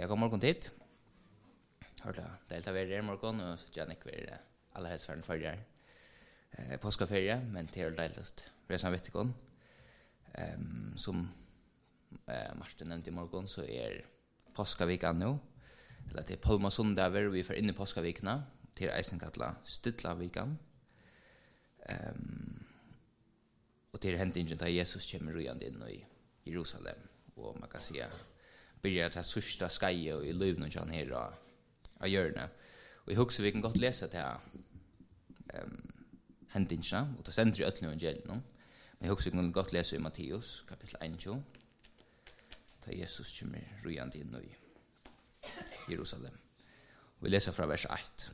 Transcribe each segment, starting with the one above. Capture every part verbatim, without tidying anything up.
Jag går morgon dit. Hörde delta vi i morgon och Janik vi alla helst för en förra eh, påskaferie, men till är deltast resan vettikon. Um, som eh, Martin nämnde i morgon så är påskavikan nu. Eller till Palmasöndagar vi får in i påskavikna till Eisenkatla Stytlavikan. Um, och till händingen där Jesus kommer rujande in i Jerusalem och man kan säga börjar ta sista skaje i livet och här och av hjörne. Och i huset vi kan gott läsa det här um, händingen och det ständer i ötlen evangelien. Men i huset vi kan gott läsa i Matteus kapitel tjugo. Där Jesus kommer rujande in i Jerusalem. Och vi läser från vers ett.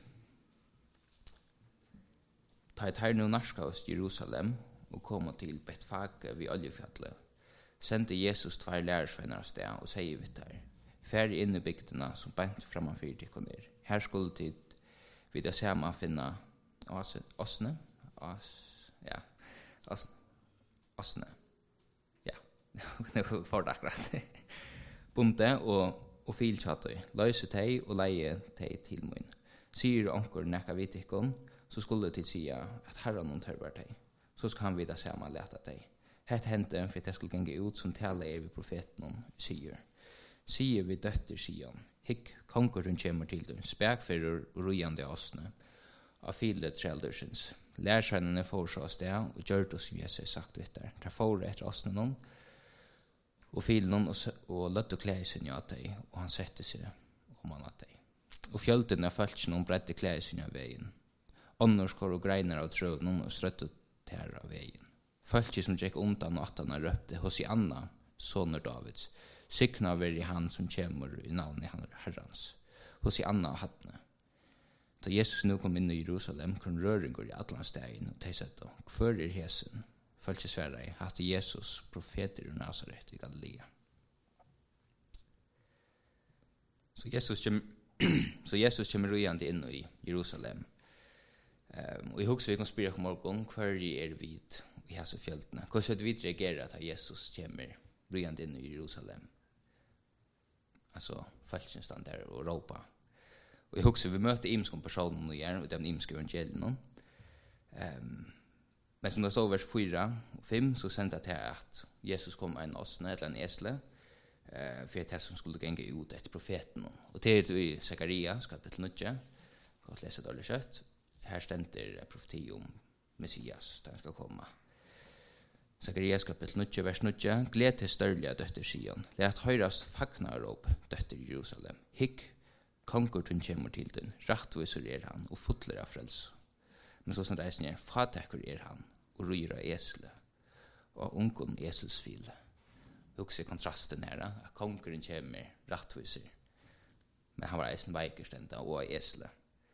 Ta ett här nu narskaust Jerusalem och komma till Betfage vid Oljefjallet. Sände Jesus två lärarsvänner av sted och säger vi där. Färg in i bygderna som bänt framför till ner. Här skulle tid vid det samma finna Åsne. Ås, ja. Åsne. Åsne. Ja. Det får det akkurat. Bunte och og filtjatøy, løse teg og leie teg til min. Sier onker nekka vitikon, så skulle til sia at herran noen tørver teg. Så skal han vidda sama leta teg. Hett hendte for at jeg skulle genge ut som tale er vi profeten om, sier. Sier vi døtter Sion, hikk konkurren kommer til dem, spekfører og rujande åsne, av file treldersens. Lærsvennene får så av sted, og gjør det som jeg har sagt vitter. Ta for etter åsne noen, og filen og, og løtte klæsyn av deg, og han sette seg om han av deg. Og fjølten av følelsen om bredde klæsyn av veien. Ånders går og greiner av trøvnen og strøttet ter av veien. Følelsen som gikk undan og at han røpte hos i Anna, soner Davids, sykna over i han som kommer i navnet Herrans, hos i Anna og Hadne. Da Jesus nu kom inn i Jerusalem, kom røringer i Atlandsdagen og teisette, hver er hesen? Følte svære i at Jesus profeter i Nazaret i Galilea. Så Jesus kommer, så Jesus kommer rujande inn i Jerusalem. Um, og i hos vi kan spyrre om morgen, hver er vid i hese fjeltene? Hvordan vi reagerer at Jesus kommer rujande inn i Jerusalem? Altså, følelsen der og råpa. Og i hos vi møter imske personer og gjerne, og de imske evangeliene. Um, Men som det står vers fyra og fem, så sendte jeg til at Jesus kom en åsne eller en esle, eh, for det som skulle genge ut etter profeten. Og til i Zacharias, kapitel nio, godt lese dårlig kjøtt, her stender profeti om Messias, da han skal komme. Zacharias, kapitel nio, vers nio, gled til størlige døtter Sion, let høyrast fagna råp døtter Jerusalem. Hikk, konkurtun kommer til den, rattviser er han, og fotler av frelse. Men så som reisen er, fatekker er han, og ryr av esle, og ungen eselsfile. Husk kontrasten her, at konkurren kommer rattviser, men han var eisen veikerstenda og esle.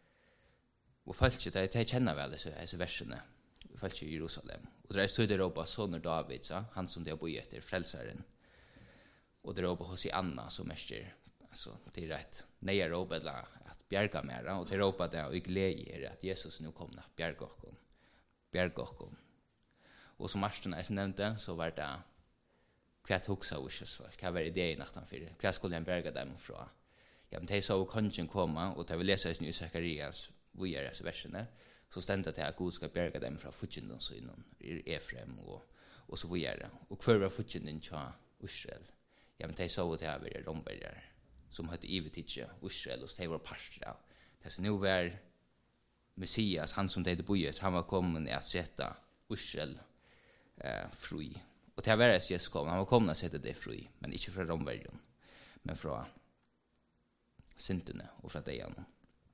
Og følte det, de kjenner vel disse, disse versene, følte i Jerusalem. Og det er støyde råpa soner David, så, han som de har boi etter, frelseren. Og det råpa hos i Anna, som mester, altså, det er rett, neia råpa eller at bjerga mera, og til råpa det og glede er at Jesus nu kom na bjerga okkom. Bjerga okkom. Og som Marsten eisen nevnte, så var det hva hoksa uskjøsfolk, hva var ideen naktan fyrir, hva skulle han bjerga dem fra. Ja, men de så kongen komme, og til vi leser i Zacharias, hvor er disse versene, så stendte det at Gud skal bjerga dem fra futjenden synen, Efrem, og, og så hvor er det. Og hver var futjenden tja Israel. Ja, men de så det at det var romberger, som hette Ivetitje, Israel, og de var parstra. Det som nu var Messias, han som det bojet, han var kommet at sette Israel eh, fri. Og til å være Jesus kom, han var kommet at sette det fri, men ikke fra romverden, men fra syndene og fra deiene.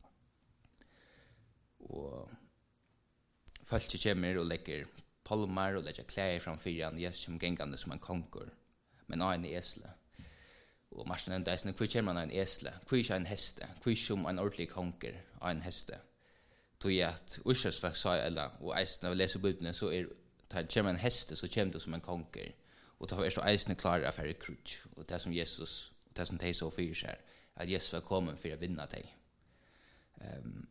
Og folk kommer og legger palmer og legger klær framfor han, Jesus som gengande som en konkur, men av en esle. Og Marsten nevnte eisen, hvor kommer man en esle? Hvor ikke en heste? Hvor som en ordentlig konkur av en heste? Tog jeg at Ursøsfolk sa, eller, og eisen, når vi leser Bibelen, så er det kommer en heste, så kommer det som en konkur. Og da er så eisen klare av færre krutsk. Og det som Jesus, det som de så fyrir seg, at Jesus var kommet for å vinne deg. Um,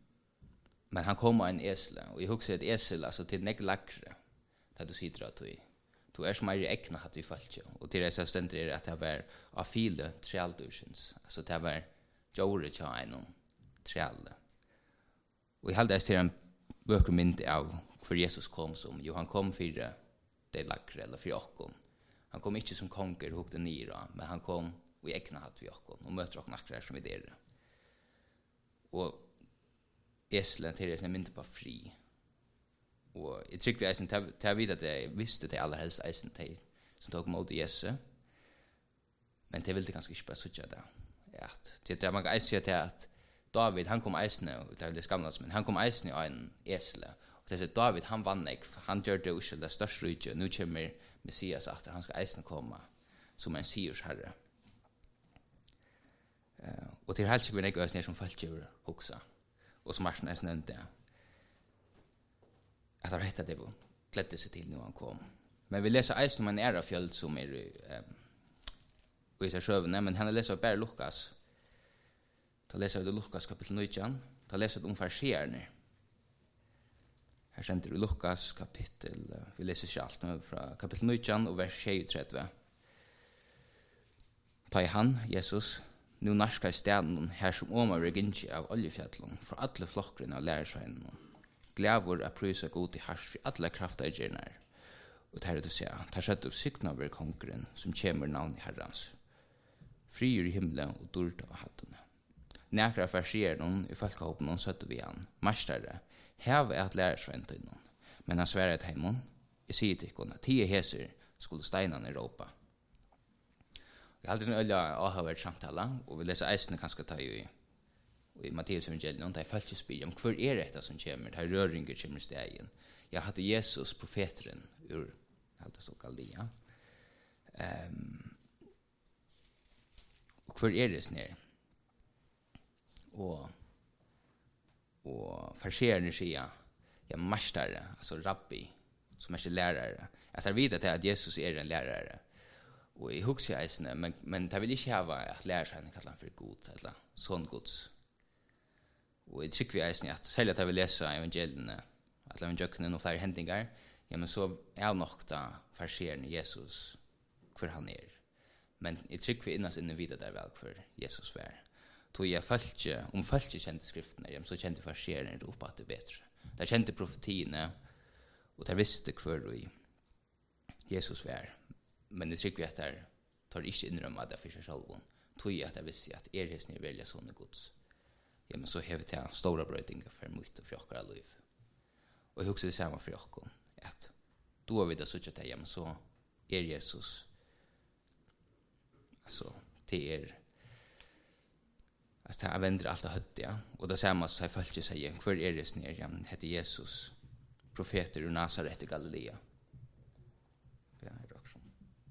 men han kom av en esle, og jeg husker et esel, altså til nek lakre, da du sitter at du Du er som er i egna hatt vi falskje. Og til det så stendt er at det var av file trealdursens. Altså det var jore tja einom treale. Og jeg halde det til en bøker mynd av for Jesus kom som. Jo, han kom for det lagre eller for okkon. Han kom ikke som konger hukte nira, men han kom og egna hatt vi okkon. Og møter okkon akkurat som vi dere. Og eslen til det er mynd på fri. Og jeg trykker vi eisen til å vite at jeg visste det aller helst eisen til som tok mot Jesus. Men det ville ganske ikke bare suttje det. At, til det man kan eisen til at David, han kom eisene, og det er veldig skamlet, men han kom eisene i en esle. Og det er David, han vann ikke, han gjør det uskyldig det største rydtje. Nå kommer Messias at han skal eisene komme som en sigersherre. Uh, og til helst ikke vi ikke eisene som følger hoksa. Og som Marsen eisene nevnte det. At han rettet det på, kledde seg til når han kom. Men vi leser eisen om en æra fjøld som er um, i seg sjøvende, men han leser bare Lukas. Da leser vi Lukas kapittel nitton, da leser vi om farsierne. Her sender vi Lukas kapittel, vi leser ikke alt, men fra kapittel nitton og vers tjuetre. Ta i han, Jesus, nu narska i steden her som omar reginji av oljefjallen, for alle flokkrene av lærersveinen. Glævor er prysa god i hars for alle krafter i gjernar. Og det her er det å si, ta sett opp sykna over kongren som kommer navn i herrans. Frier i himmelen og dårta av hattene. Nekra farsier noen i folkehoppen noen søtte vi han. Marstere, heve er at lærersveien til noen. Men han sverre til heimen, jeg sier til ikon, at tio heser skulle steinene råpa. Vi har alltid en øyla avhørt samtale, og vi leser eisene kanskje ta i i Matteus evangelium, der folk spyr om hver er dette som kommer, der røringer kommer i stegen. Jeg hadde Jesus, profeteren, ur, jeg hadde så Gallia. Um, og hver er det snær? Og, og farsierne sier, ja, mastare, altså rabbi, som er ikke lærere. Jeg tar videre til at Jesus er en lærere. Og jeg husker eisene, men, men det vil ikke ha at lærersveien kallar han for god, eller sånn gods. Og jeg trykker vi eisen at selv at jeg vil lese evangeliene, at jeg vil gjøre noen flere hendingar, ja, men så er nok da farsierne Jesus hver han er. Men jeg trykker vi innast inne videre der vel hver Jesus var. Tog jeg følte, om følte kjente skriftene, ja, så kjente farsierne opp at det er bedre. De kjente profetiene, og de visste hver vi Jesus var. Men jeg trykker vi at jeg tar ikke innrømme det for seg selv. Tog jeg at jeg visste at er hesne velger sånne gods. Ja, men så har vi til stora brøydinger for myt og for okkara liv. Og jeg husker det samme for okkara, at då har vi det suttje til, ja, men så er Jesus, altså, det er, altså, det er vendrer alt det høtt, ja, og det samme så har jeg følt seg, hver er det snir, ja, men heter Jesus, profeter ur Nazaret i Galilea. Ja, er det også.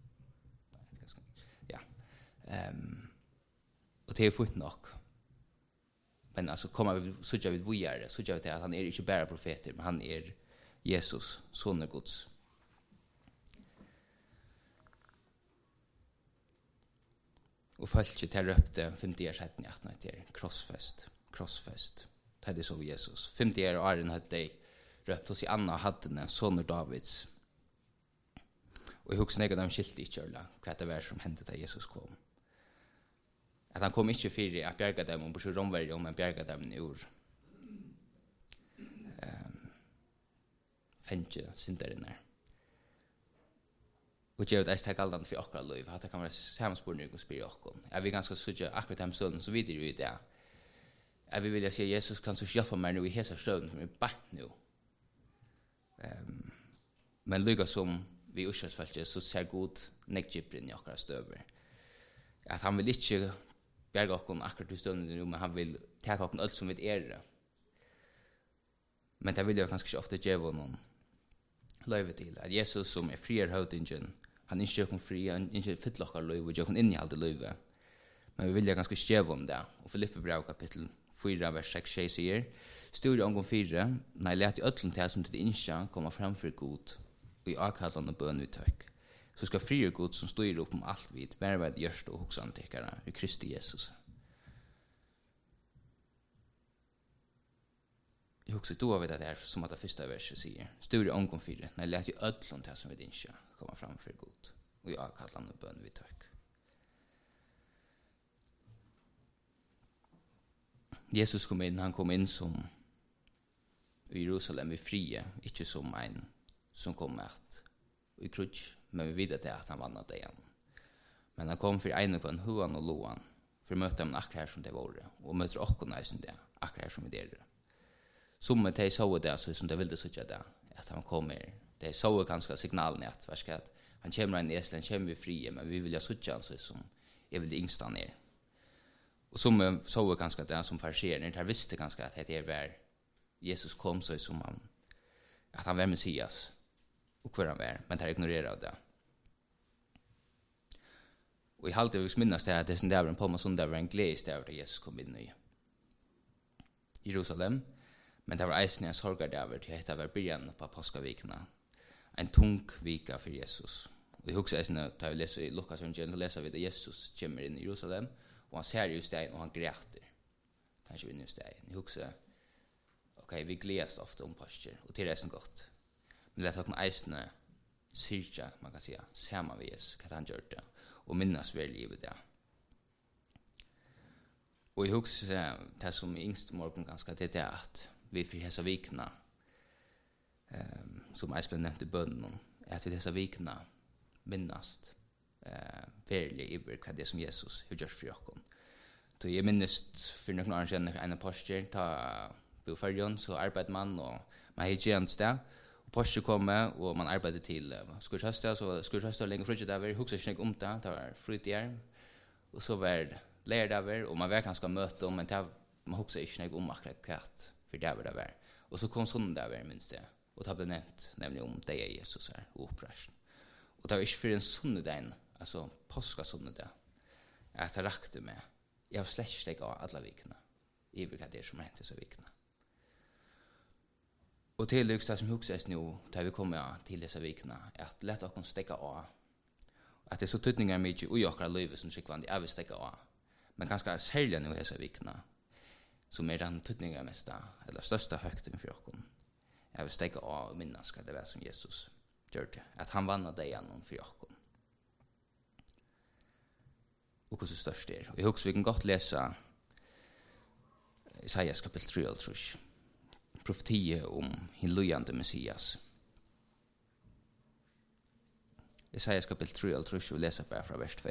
Ja, um, og det er fort nok. Men alltså kommer vi så jag vid vojare så jag vet att han är inte bara profeter men han är Jesus son av Guds. Och folk till röpte femtio år sedan att det är crossfest crossfest det är så Jesus femtio år Aron hade det röpt hos i Anna hade den son av Davids. Och jag husker något om skilt i kjörla vad det var som hände där Jesus kom. At han kom ikke for at bjerga dem og bortsett romverdig om han bjerga dem ur um, fengje synderen her. Og jeg vet ikke alt annet for okra liv, at det kan være samanspurning og spyrir okkom. Er vi ganske sutja akkurat dem støvnen, så videre vi det. Er vi vilja si Jesus kan så hjelpa meg nu i hesa støvnen, som er bætt nu. Um, men lykka som vi uskjøtsfølge, så ser god nekjiprin i okra støver. At han vil ikke bjerga okkom akkurat i støvnen nu, men han vil teka okkom alt som vi er. Men det vil jeg kanskje ikke ofte djeva noen løyve til. At Jesus som er frier høvdingen, han ikke gjør fri, han ikke fyller okkar løyve, og gjør inn i alt løyve. Men vi vil ganske djeva om det. Og Filippe brev kapittel fyra, vers seks, tjei sier, Stor omgång fire, når jeg let i ødlen til som til det innskja komme framfor god, og i akkallan og bøn uttøk. Så skal frier god som styrer opp om alt vid, bare ved gjørst og hoksantikkere i Kristi Jesus. Jeg husker då av det der som at det første verset sier. Stor omgång fire, når jeg let i ødlen til som til det innskja komma fram för god. Och jag kallar nu bön vid tack. Jesus kom in, han kom in som i Jerusalem i frie, inte som en som kom med i krutsch, men vi vet det att han vann det igen. Men han kom för en på en huan och loan, för att möta dem akkurat som det var, och möter också nästan det, akkurat som det är. Som med de såg det, så som det ville säga det, att han kommer, det såg ganska signalen att, att han kommer in i Estland, han kommer i frie, men vi vill ha säga han så som jag vill det yngsta ner. Och som såg ganska det som fariséer, när visste ganska att det är var Jesus kom så som han, att han var Messias, och hur han var, men det ignorerade det. Och i halvtid vi minnas det att det som det var en palmasund, det var en glädje där att Jesus kom in i Jerusalem, men det var eisen en sorgar där till att det var början på påskavikna, en tung vika för Jesus. Och i huxa eisen att vi läser i Lukas evangeliet, läser vi att Jesus kommer in i Jerusalem, och han ser just det och han gräter. Kanske vi just det. I huxa, okej, vi gläds ofta om påskar, och till det är så gott. Men det är att eisen syrka, man kan säga, ser man vid Jesus, att han gör det. Och minnas väl livet det. Och jag husker det som i yngst morgon ganska det är att vi för dessa vikna um, som Espen nämnde bönnen att vi dessa vikna minnast uh, väl i vad det som Jesus har gjort för oss. Så jag minns för några år sedan en apostel ta på förjon så arbetade man och man hade tjänst där. Porsche komme och man arbetade till uh, skurshösta så skurshösta länge frutje där var huxa snägg om det det var frutier och så var lärde över och man var ganska möte om men det man huxa snägg om akkurat kvart för det var det var och så kom söndag där minst det och det blev nämnt nämligen om det är Jesus här och upprörst och det var inte för en söndag alltså påskasöndag att jag rakte med jag släckte av alla veckorna i vilka det som hände så veckorna. Och till lyxta som huxas nu, där vi kommer till dessa vikna, att låta oss stäcka av. Att det är så tydningar mycket i åkra livet som skickvande är vi stäcka av. Men ganska särskilt nu dessa vikna, som är den tydningar mesta, eller största högten för oss. Är vi stäcka av och minnas det var som Jesus gör det. Att han vann det igenom för oss. Och hur så störst det är. Och jag hoppas vi kan gott läsa Isaias kapitel tre och tre. Profetie om hin lujande Messias. Isaias kapitel tre och tre och läsa bara från vers två.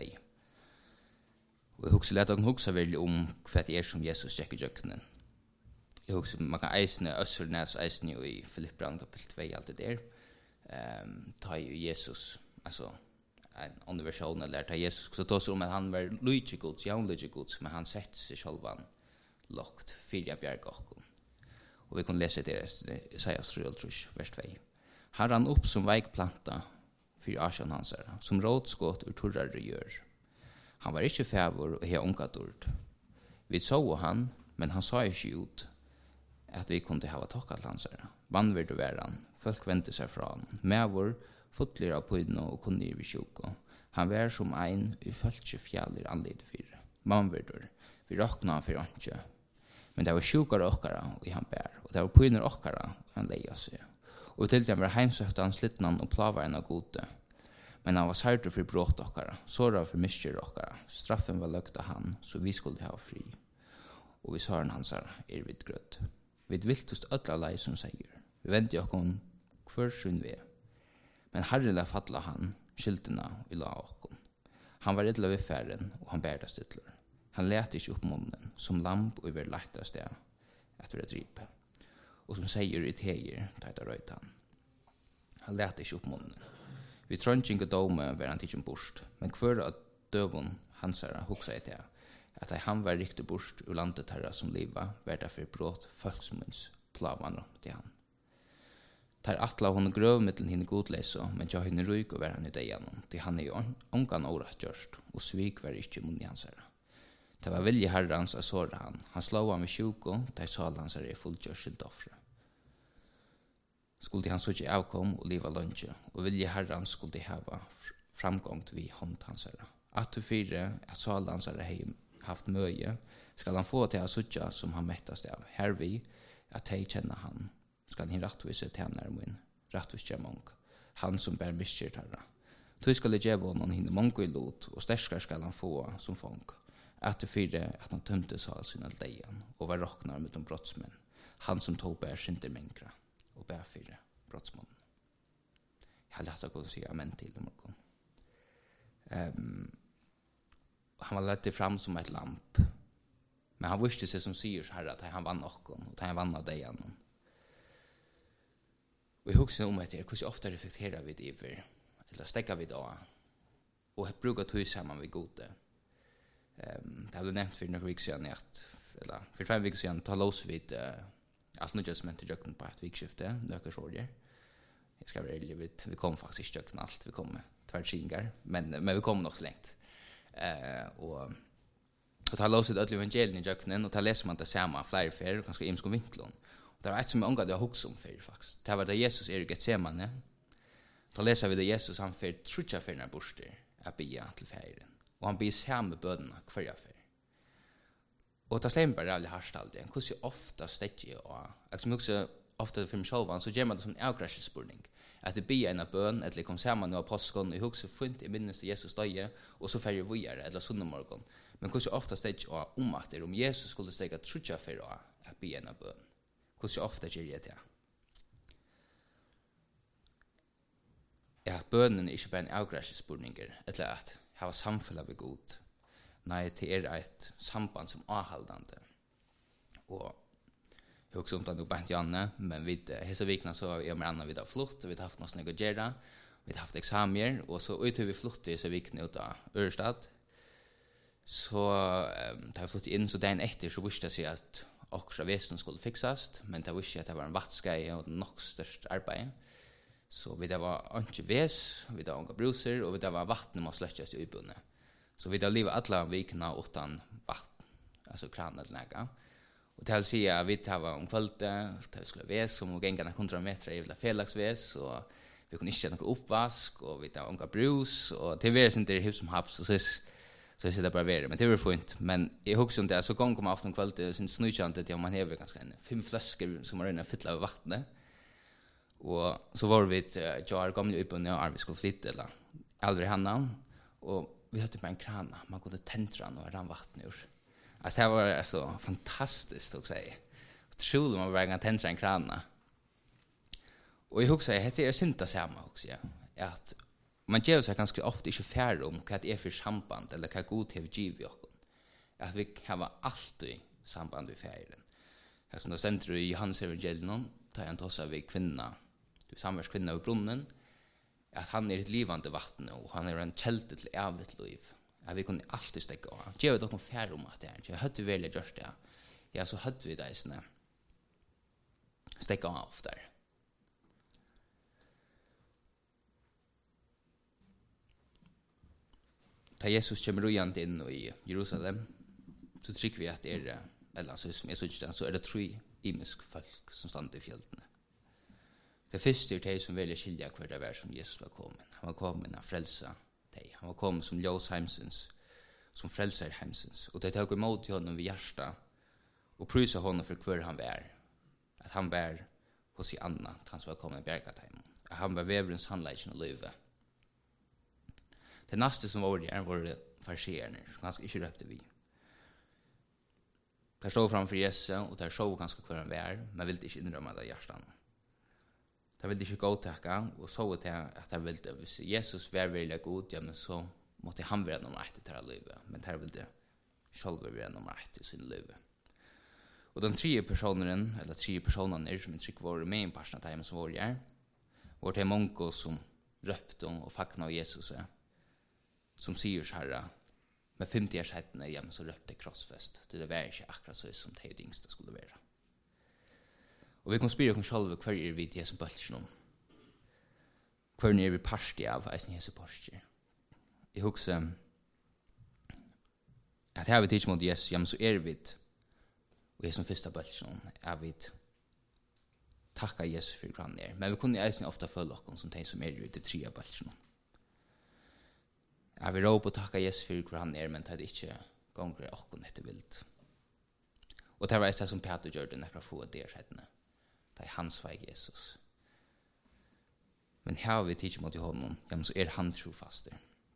Och jag hoppas att jag hoppas väl om vad det är som Jesus gick i djöknen. Jag hoppas man kan eisne össernäs eisne i Filippran kapitel två allt det där. Um, ta ju Jesus, alltså en annan version eller ta Jesus så tar sig om att han var lujande gods, ja lujande gods, men han sett sig självan lågt fyra bjärgåkon. Och vi kan läsa det i Isaias tre och tre, vers två. Han rann upp som vägplanta för Ashan hansara, som rådskott ur torrare gör. Han var inte fävor och he onkatord. Vi såg han, men han sa inte ut att vi kunde hava tockat hansara. Vannvärd och väran, folk vände sig från honom. Mävor, fotler av pøyno og kunnir vi sjuko. Han var som ein i fölkje fjallir anlid fyrir. Vannvärdur, vi råkna han fyrir ånkje. Men det var sjukare okkara og han bär, og det var pøyner okkara og han leia seg. Og til dem var heimsøkta han slittnan og plavaren av gode. Men han var særdur for brått okkara, såra for miskjer okkara. Straffen var løgt av han, så vi skulle ha fri. Og vi sa han hansar er vid grødd. Vi viltust ødla lei som sier. Vi venti okkon hver sunn vi. Men Herren la fatla han, skiltena i la okkon. Han var redla vid færen, og han bærda stytler. Han lät ikke upp munnen, som lamp og i vår lagta sted, etter å dripe. Og som sier i teger, taita røyt han. Han lät ikke upp munnen. Vi trådde ikke dome var han tidsen bort, men hver av døven hansara hoksa i det, at han var riktig bort ur landet herra som liva, var derfor brått folksmunds plavan til han. Tar atla hon grøv mittlen henne godleso, men tja henne ryk og var han i det gjennom, til han er jo ongan året gjørst, og svik var ikke munni hansara. Det var vilje herrans a såra han. Han slå han med tjuko, da i sal hans er fullgjørskilt offre. Skulle han suttje avkom og liva lunge, og vilje herrans skulle hava framgångt vi hånd hans er. At du fire, at sal hans er hei haft møye, skal han få til a suttja som han mettast av. Hervi, at hei kjenna han, skal han rattvise tjenare min, rattvise mong, han som bär miskert herra. Du skal det gjeva honom hinne många i lot, og sterskar skal han få som fång. At det fyra at han tømte sal sina leien, og var rocknar med de brottsmenn. Han som tog bär synder mängra, og bär fyra brottsmannen. Jag har lätt att gå och säga amen till dem. Um, han var lett fram som ett lamp. Men han visste sig som säger så här att han vann någon, och han vann av dig igen. Och jag huxar om att det är hur ofta reflekterar vi det över, eller stäcker vi då, och brukar ta samman vid gode. Um, det har du nämnt för några veckor sedan, eller för två veckor sedan, ta lås vid uh, allt nu just med till jöken på ett vikskifte, nöker sorger. Jag ska vara ärlig, vi kom faktiskt inte jöken allt, vi kom med tvärtsingar, men, men vi kom nog så längt. Uh, och och ta lås vid ödlig evangelien i jöknen, och ta läser man det samma flera färger, och ganska imskon vinklon. Och det var ett som jag ångade jag huxade om för faktiskt. Det var det Jesus är i Getsemane. Då läser vi det Jesus, han för trutja för när borster att bia till färgen. Och han blir samma bönerna kvarja för. Och det slämmer bara jävligt harst alltid. Hur så ofta stäcker jag och liksom också ofta för mig själv så gör man det som en avgränsspurning. Att det blir en bön eller kom samman och påskon och hugsa funt i minnes Jesus döje och så färger vi eller söndagsmorgon. Men hur så ofta stäcker jag om att det om Jesus skulle stäcka trutja för att be en bön. Hur så ofta gör jag det? Ja, att bönen är inte bara en avgränsspurning eller att ha samfälla vid god. Nej, det är ett samband som avhållande. Och jag också om det nog bänt Janne, men vid hela vikna så har jag med Anna vid flutt, och vi har haft något snyggt att göra, vi har haft examier, och så ut hur vi flutt i så vikna ut av Örestad. Så um, tar vi flutt in, så dagen efter så visste jag sig att också väsen skulle fixas, men det visste jag att det var en vattskaj och nog störst arbete. Så vi det var inte väs, vi det var unga bruser, och vi det var vatten måste släckas i utbundet. Så vi det livet alla vikna utan vatten, alltså kran eller näga. Och det vill säga vi det var om kvällte, det skulle väs som och gänga hundra meter i felaxväs, och vi kunde inte någon uppvask, och vi det var unga brus, och det var inte det hus som haps, så så så det bara vara, men det var fint. Men jag husar om det så gång kom afton kvällte sin snöjande till man häver ganska en fem flaskor som var inne fylla av vatten. Och så var vi till Jar gamla upp och när vi skulle flytta eller aldrig hanna, och vi hade bara en kran, man kunde täntra och rann vatten ur. Alltså det var så fantastiskt att säga. Otroligt man bara kan täntra en kran. Och jag husar att det är synta samma också, ja. Att man ger sig ganska ofta inte färre om vad det är för samband eller vad god har givet oss. Att vi har alltid samband med färgen. Det som det ständer i Johannes evangelium, tar jag inte också av kvinna, du samvars kvinna av brunnen, att han är ett livande vatten och han är en kälte till evigt liv. Att vi kunde alltid stäcka av. Ger vi dock en färre om att det är. Jag hade väl gjort det. Ja, så hade vi det såna stäcka av där. Da Jesus kommer rojant inn i Jerusalem, så trykker vi at det er, eller altså, som jeg synes det, så er det tre imisk folk som stand i fjellene. Det første er de som velger skilja hver det var som Jesus var kommet. Han var kommet av frelsa de. Han var kommet som ljós heimsens, som frelser heimsens. Og de tok imot honom vid hjärsta og prysa honom for hver han var. At han var hos i Anna, at han som var kommet i bergatheim. At han var veverens handleisen og livet. Det nästa som var där var det fariséerna, som ganska inte röpte vi. De stod framför Jesus och de såg ganska kvar en vär, men ville inte inrömma det hjärtan. De ville inte godtacka och såg att de ville, hvis Jesus var väldigt god, ja, men så måste han vara nummer ett i det här livet. Men de ville själva vara nummer ett i sin liv. Och den tredje personen, eller tredje personen som inte var med i en person av dem som var där, var det många som röpte och facknade av Jesus. Som sier så här, med femtio års hettene hjemme så røpte krossfest. Det var ikke akkurat så som det yngste skulle være. Og vi kan spyrre oss selv hver er vi til Jesu bølsen. Hver er vi parsti av eisen Jesu parsti. Jeg husker at her vi tids mot Jesus, hjemme så er vi og Jesu første bølsen er vi takka Jesus for grann er. Men vi kunne eisen ofta følge oss som de som er i det tre bølsen. Jeg vil råpe og takke Jesus for hvor han er, men det er ikke ganger åkken etter vilt. Og det var det som Peter gjør det når jeg får det skjedene. Det er hans vei Jesus. Men här vi tidigt mot honom, ja, så är han trofaster.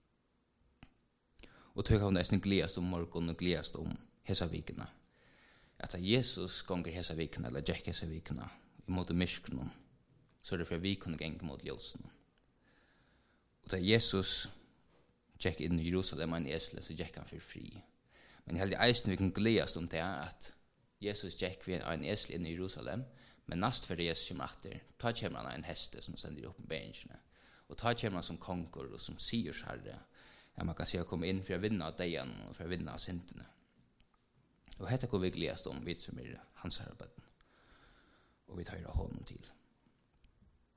Och tog han nästan glädjast om morgon och glädjast om hesa vikna. Att Jesus gånger hesa vikna, eller Jack hesa vikna, emot myskron, så är det för vi kunde gänga mot ljusen. Och da Jesus Jack in i Jerusalem en esle, så Jack han för fri. Men jag hade eisen vi kan glädjast om det att Jesus Jack vid en esle in i Jerusalem, men nast för Jesus kommer efter, ta kommer han en häste som sänder upp med bänkarna. Och ta kommer han som konkor och som sigersherre. Ja, man kan säga komma in för att vinna dejan och för att vinna syndene. Och detta går vi glädjast om, vi som är hans arbeten. Och vi tar honom till.